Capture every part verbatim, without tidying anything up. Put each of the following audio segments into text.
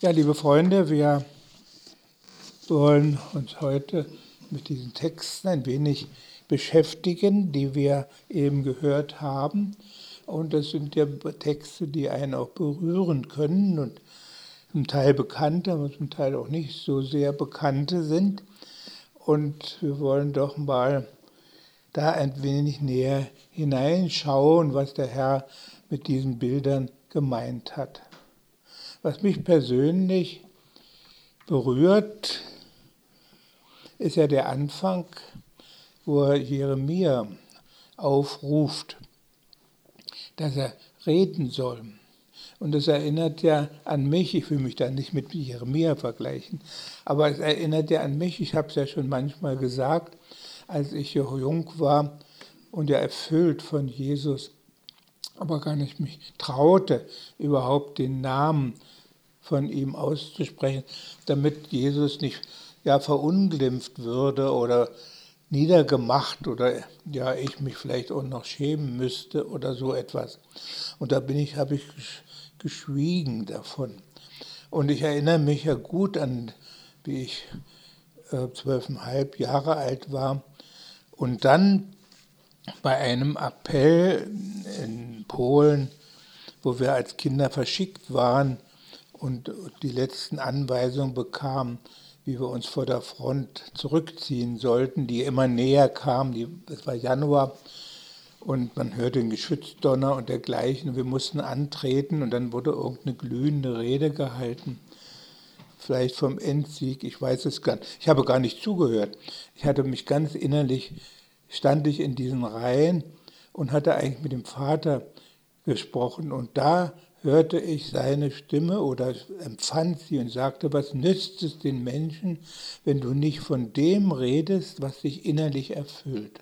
Ja, liebe Freunde, wir wollen uns heute mit diesen Texten ein wenig beschäftigen, die wir eben gehört haben. Und das sind ja Texte, die einen auch berühren können und zum Teil bekannte, aber zum Teil auch nicht so sehr bekannte sind. Und wir wollen doch mal da ein wenig näher hineinschauen, was der Herr mit diesen Bildern gemeint hat. Was mich persönlich berührt, ist ja der Anfang, wo Jeremia aufruft, dass er reden soll. Und das erinnert ja an mich, ich will mich da nicht mit Jeremia vergleichen, aber es erinnert ja an mich, ich habe es ja schon manchmal gesagt, als ich jung war und ja erfüllt von Jesus, aber gar nicht mich traute, überhaupt den Namen von ihm auszusprechen, damit Jesus nicht ja verunglimpft würde oder niedergemacht oder ja ich mich vielleicht auch noch schämen müsste oder so etwas. Und da bin ich, habe ich geschwiegen davon. Und ich erinnere mich ja gut an, wie ich äh, zwölfeinhalb Jahre alt war und dann bei einem Appell in Polen, wo wir als Kinder verschickt waren und die letzten Anweisungen bekamen, wie wir uns vor der Front zurückziehen sollten, die immer näher kamen, es war Januar und man hörte den Geschützdonner und dergleichen und wir mussten antreten und dann wurde irgendeine glühende Rede gehalten, vielleicht vom Endsieg, ich weiß es gar nicht, ich habe gar nicht zugehört, ich hatte mich ganz innerlich, stand ich in diesen Reihen und hatte eigentlich mit dem Vater gesprochen und da hörte ich seine Stimme oder empfand sie und sagte, was nützt es den Menschen, wenn du nicht von dem redest, was dich innerlich erfüllt.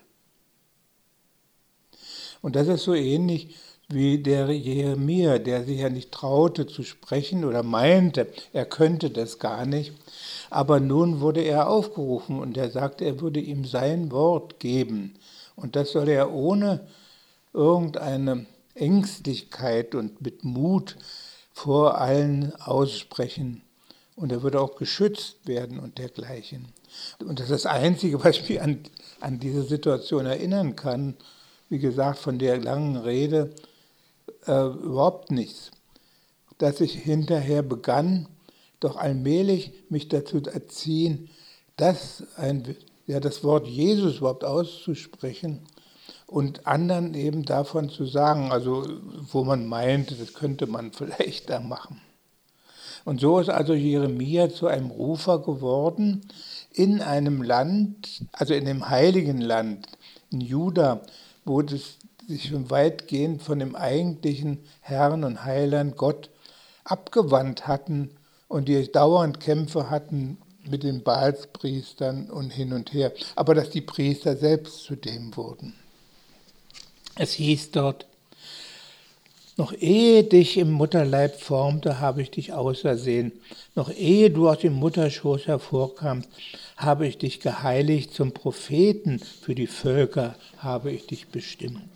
Und das ist so ähnlich wie der Jeremia, der sich ja nicht traute zu sprechen oder meinte, er könnte das gar nicht. Aber nun wurde er aufgerufen und er sagte, er würde ihm sein Wort geben. Und das soll er ohne irgendeine Ängstlichkeit und mit Mut vor allen aussprechen. Und er würde auch geschützt werden und dergleichen. Und das ist das Einzige, was ich mich an, an diese Situation erinnern kann. Wie gesagt, von der langen Rede äh, überhaupt nichts. Dass ich hinterher begann, doch allmählich mich dazu erziehen, das, ein, ja, das Wort Jesus überhaupt auszusprechen und anderen eben davon zu sagen, also wo man meinte, das könnte man vielleicht da machen. Und so ist also Jeremia zu einem Rufer geworden in einem Land, also in dem heiligen Land, in Juda, wo das sich schon weitgehend von dem eigentlichen Herrn und Heiland Gott abgewandt hatten und die dauernd Kämpfe hatten mit den Baalspriestern und hin und her, aber dass die Priester selbst zu dem wurden. Es hieß dort, noch ehe dich im Mutterleib formte, habe ich dich ausersehen. Noch ehe du aus dem Mutterschoß hervorkamst, habe ich dich geheiligt. Zum Propheten für die Völker habe ich dich bestimmt.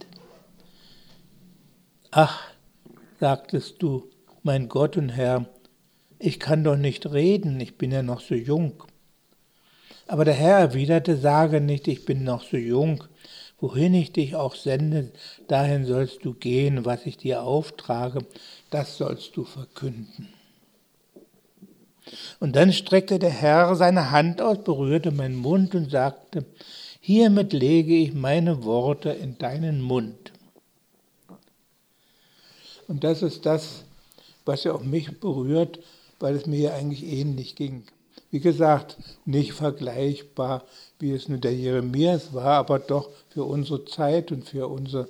Ach, sagtest du, mein Gott und Herr, ich kann doch nicht reden, ich bin ja noch so jung. Aber der Herr erwiderte, sage nicht, ich bin noch so jung. Wohin ich dich auch sende, dahin sollst du gehen, was ich dir auftrage, das sollst du verkünden. Und dann streckte der Herr seine Hand aus, berührte meinen Mund und sagte, hiermit lege ich meine Worte in deinen Mund. Und das ist das, was ja auch mich berührt, weil es mir ja eigentlich ähnlich ging. Wie gesagt, nicht vergleichbar, wie es nur der Jeremias war, aber doch für unsere Zeit und für unsere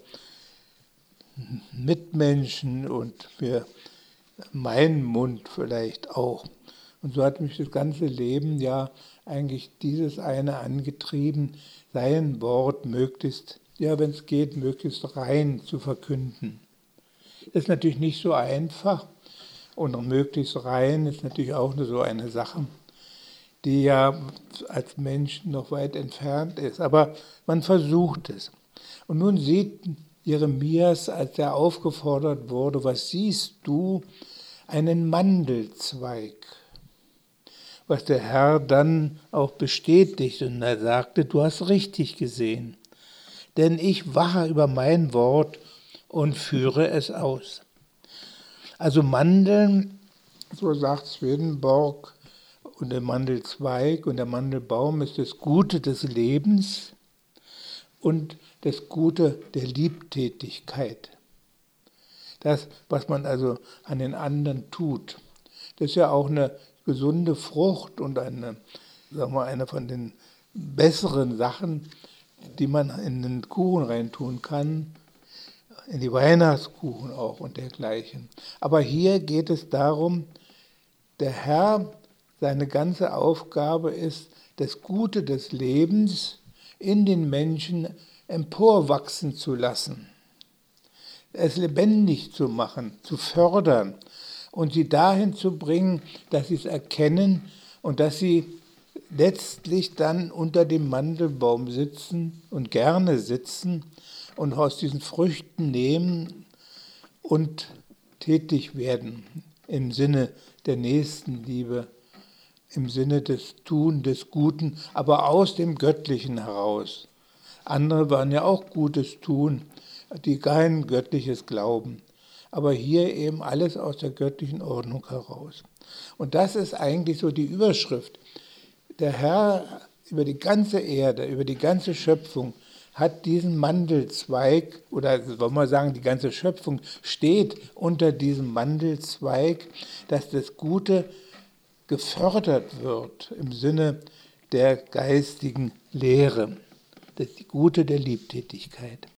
Mitmenschen und für meinen Mund vielleicht auch. Und so hat mich das ganze Leben ja eigentlich dieses eine angetrieben, sein Wort möglichst, ja wenn es geht, möglichst rein zu verkünden. Das ist natürlich nicht so einfach und möglichst rein ist natürlich auch nur so eine Sache, die ja als Mensch noch weit entfernt ist. Aber man versucht es. Und nun sieht Jeremias, als er aufgefordert wurde, was siehst du, einen Mandelzweig, was der Herr dann auch bestätigt. Und er sagte, du hast richtig gesehen, denn ich wache über mein Wort und führe es aus. Also Mandeln, so sagt Swedenborg, und der Mandelzweig und der Mandelbaum ist das Gute des Lebens und das Gute der Liebtätigkeit. Das, was man also an den anderen tut, das ist ja auch eine gesunde Frucht und eine, sagen wir, eine von den besseren Sachen, die man in den Kuchen reintun kann, in die Weihnachtskuchen auch und dergleichen. Aber hier geht es darum, der Herr, seine ganze Aufgabe ist, das Gute des Lebens in den Menschen emporwachsen zu lassen, es lebendig zu machen, zu fördern und sie dahin zu bringen, dass sie es erkennen und dass sie letztlich dann unter dem Mandelbaum sitzen und gerne sitzen und aus diesen Früchten nehmen und tätig werden im Sinne der Nächstenliebe, im Sinne des Tun, des Guten, aber aus dem Göttlichen heraus. Andere waren ja auch Gutes tun, die kein göttliches glauben. Aber hier eben alles aus der göttlichen Ordnung heraus. Und das ist eigentlich so die Überschrift. Der Herr über die ganze Erde, über die ganze Schöpfung hat diesen Mandelzweig, oder wollen wir sagen, die ganze Schöpfung steht unter diesem Mandelzweig, dass das Gute gefördert wird im Sinne der geistigen Lehre, das Gute der Liebtätigkeit.